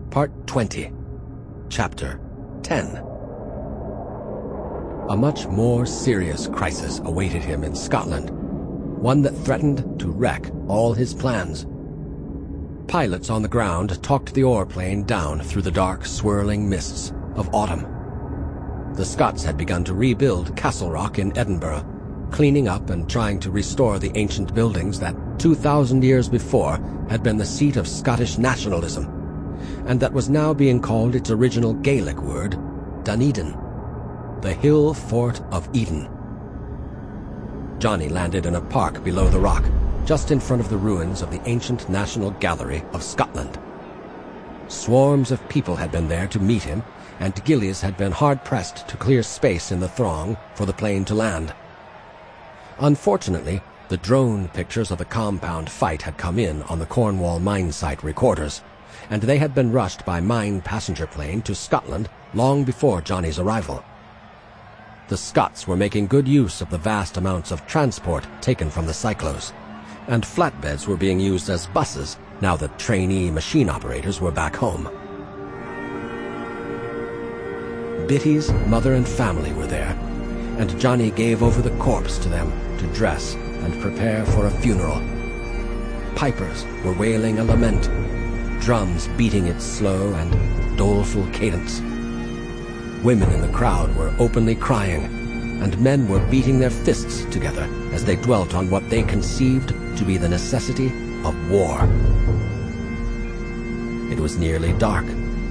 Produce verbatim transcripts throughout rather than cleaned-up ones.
Part twenty, Chapter ten. A much more serious crisis awaited him in Scotland, one that threatened to wreck all his plans. Pilots on the ground talked the ore plane down through the dark, swirling mists of autumn. The Scots had begun to rebuild Castle Rock in Edinburgh, cleaning up and trying to restore the ancient buildings that two thousand years before had been the seat of Scottish nationalism, and that was now being called its original Gaelic word, Dunedin, the hill fort of Eden. Johnny landed in a park below the rock, just in front of the ruins of the ancient National Gallery of Scotland. Swarms of people had been there to meet him, and Gillies had been hard-pressed to clear space in the throng for the plane to land. Unfortunately, the drone pictures of the compound fight had come in on the Cornwall mine site recorders, and they had been rushed by mine passenger plane to Scotland long before Johnny's arrival. The Scots were making good use of the vast amounts of transport taken from the cyclos, and flatbeds were being used as buses now that trainee machine operators were back home. Bitty's mother and family were there, and Johnny gave over the corpse to them to dress and prepare for a funeral. Pipers were wailing a lament, drums beating its slow and doleful cadence. Women in the crowd were openly crying, and men were beating their fists together as they dwelt on what they conceived to be the necessity of war. It was nearly dark.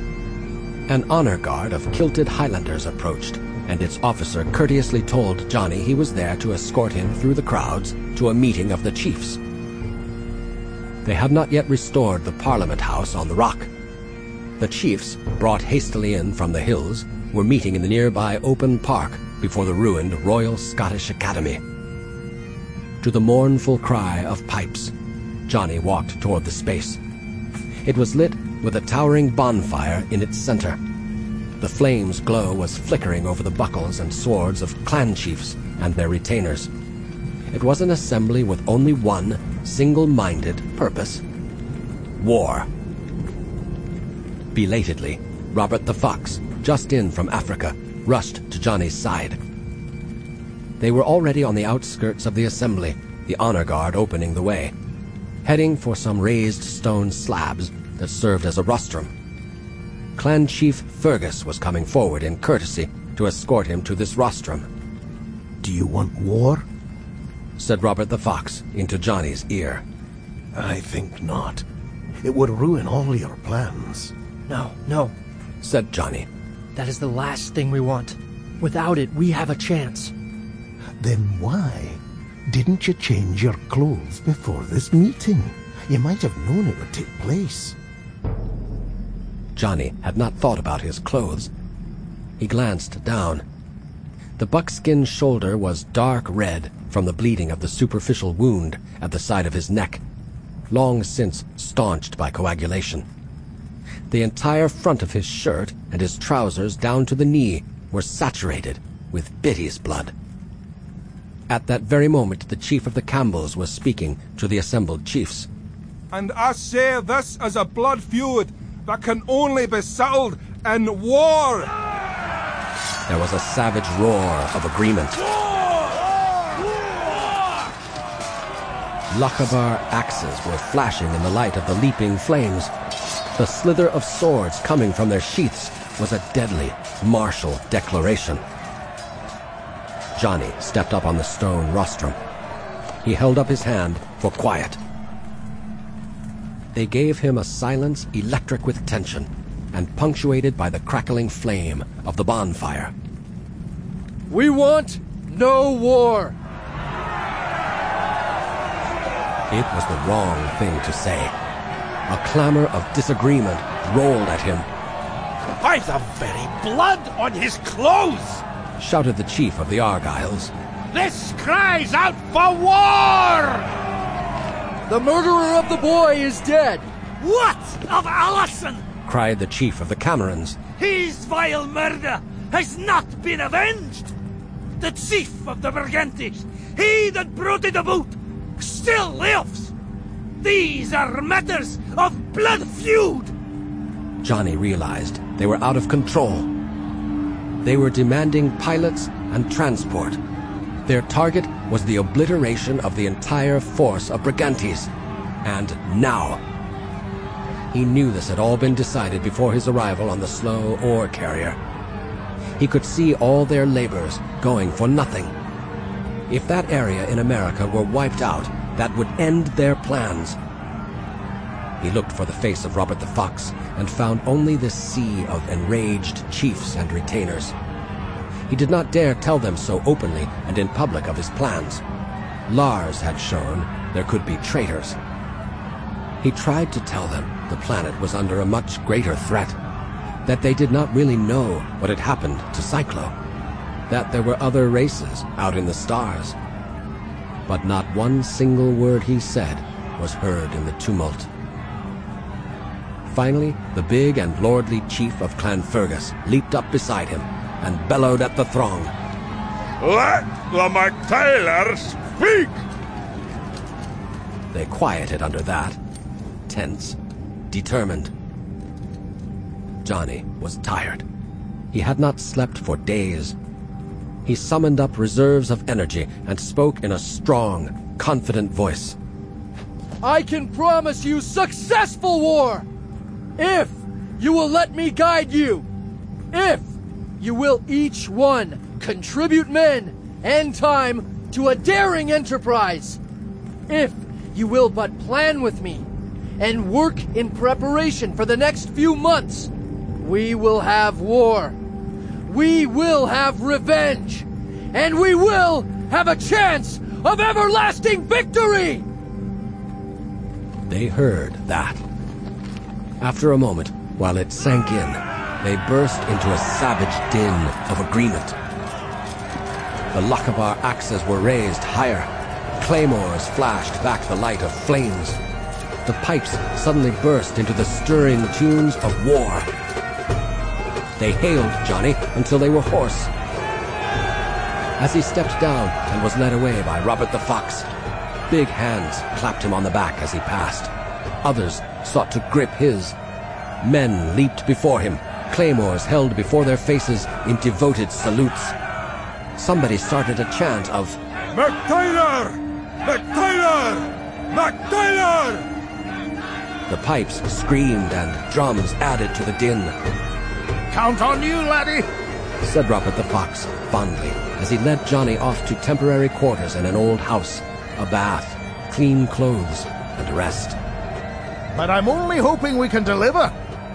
An honor guard of kilted Highlanders approached, and its officer courteously told Johnny he was there to escort him through the crowds to a meeting of the chiefs. They had not yet restored the Parliament House on the rock. The chiefs, brought hastily in from the hills, were meeting in the nearby open park before the ruined Royal Scottish Academy. To the mournful cry of pipes, Johnny walked toward the space. It was lit with a towering bonfire in its center. The flame's glow was flickering over the buckles and swords of clan chiefs and their retainers. It was an assembly with only one single-minded purpose: war. Belatedly, Robert the Fox, just in from Africa, rushed to Johnny's side. They were already on the outskirts of the assembly, the honor guard opening the way, heading for some raised stone slabs that served as a rostrum. Clan Chief Fergus was coming forward in courtesy to escort him to this rostrum. "Do you want war?" said Robert the Fox into Johnny's ear. "I think not. It would ruin all your plans." No, no, said Johnny. that is the last thing we want. Without it, we have a chance. Then why didn't you change your clothes before this meeting? You might have known it would take place. Johnny had not thought about his clothes. He glanced down. The buckskin shoulder was dark red from the bleeding of the superficial wound at the side of his neck, long since staunched by coagulation. The entire front of his shirt and his trousers down to the knee were saturated with Bitty's blood. At that very moment, the chief of the Campbells was speaking to the assembled chiefs. "And I say this is a blood feud that can only be settled in war." There was a savage roar of agreement. Lochaber axes were flashing in the light of the leaping flames. The slither of swords coming from their sheaths was a deadly, martial declaration. Johnny stepped up on the stone rostrum. He held up his hand for quiet. They gave him a silence electric with tension and punctuated by the crackling flame of the bonfire. "We want no war." It was the wrong thing to say. A clamor of disagreement rolled at him. "By the very blood on his clothes!" shouted the chief of the Argylls. "This cries out for war!" "The murderer of the boy is dead." "What of Allison?" cried the chief of the Camerons. "His vile murder has not been avenged. The chief of the Brigantes, he that brought it about, still lives. These are matters of blood feud." Johnny realized they were out of control. They were demanding pilots and transport. Their target was the obliteration of the entire force of Brigantes. And now. He knew this had all been decided before his arrival on the slow ore carrier. He could see all their labors going for nothing. If that area in America were wiped out, that would end their plans. He looked for the face of Robert the Fox and found only this sea of enraged chiefs and retainers. He did not dare tell them so openly and in public of his plans. Lars had shown there could be traitors. He tried to tell them the planet was under a much greater threat, that they did not really know what had happened to Cyclo, that there were other races out in the stars. But not one single word he said was heard in the tumult. Finally, the big and lordly chief of Clan Fergus leaped up beside him and bellowed at the throng. Let the MacTaylor speak! They quieted under that, tense, determined. Johnny was tired. He had not slept for days. He summoned up reserves of energy and spoke in a strong, confident voice. I can promise you successful war! If you will let me guide you! If you will each one contribute men and time to a daring enterprise! If you will but plan with me and work in preparation for the next few months, we will have war. We will have revenge. And we will have a chance of everlasting victory! They heard that. After a moment, while it sank in, they burst into a savage din of agreement. The Lakabar axes were raised higher. Claymores flashed back the light of flames. The pipes suddenly burst into the stirring tunes of war. They hailed Johnny until they were hoarse. As he stepped down and was led away by Robert the Fox, big hands clapped him on the back as he passed. Others sought to grip his. Men leaped before him, claymores held before their faces in devoted salutes. Somebody started a chant of, MacTaylor! MacTaylor! MacTaylor! The pipes screamed and drums added to the din. Count on you, laddie, said Robert the Fox fondly as he led Johnny off to temporary quarters in an old house, a bath, clean clothes, and rest. But I'm only hoping we can deliver.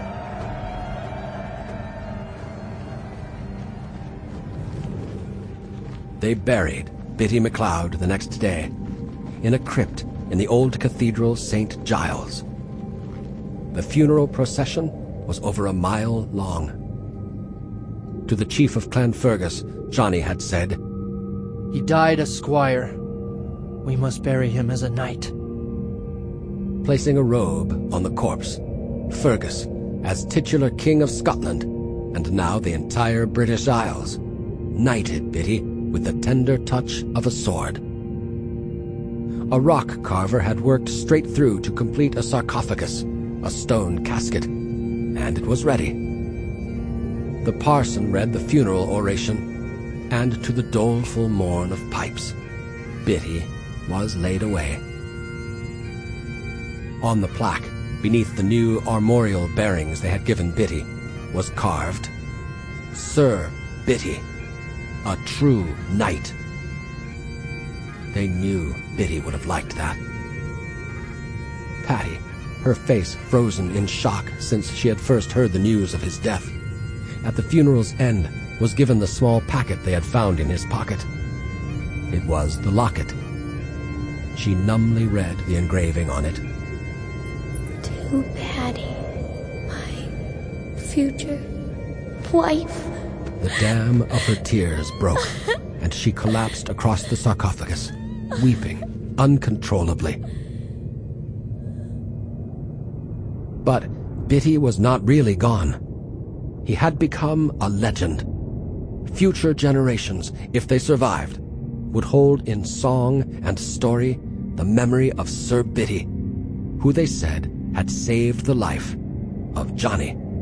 They buried Bitty McLeod the next day in a crypt in the old cathedral Saint Giles. The funeral procession was over a mile long. To the chief of Clan Fergus, Johnny had said, He died a squire. We must bury him as a knight. Placing a robe on the corpse, Fergus, as titular King of Scotland, and now the entire British Isles, knighted Bitty with the tender touch of a sword. A rock carver had worked straight through to complete a sarcophagus, a stone casket, and it was ready. The parson read the funeral oration, and to the doleful morn of pipes, Bitty was laid away. On the plaque, beneath the new armorial bearings they had given Bitty, was carved, Sir Bitty, a true knight. They knew Bitty would have liked that. Patty, her face frozen in shock since she had first heard the news of his death, at the funeral's end was given the small packet they had found in his pocket. It was the locket. She numbly read the engraving on it. To Patty, my future wife. The dam of her tears broke, and she collapsed across the sarcophagus, weeping uncontrollably. But Bitty was not really gone. He had become a legend. Future generations, if they survived, would hold in song and story the memory of Sir Bitty, who they said had saved the life of Johnny.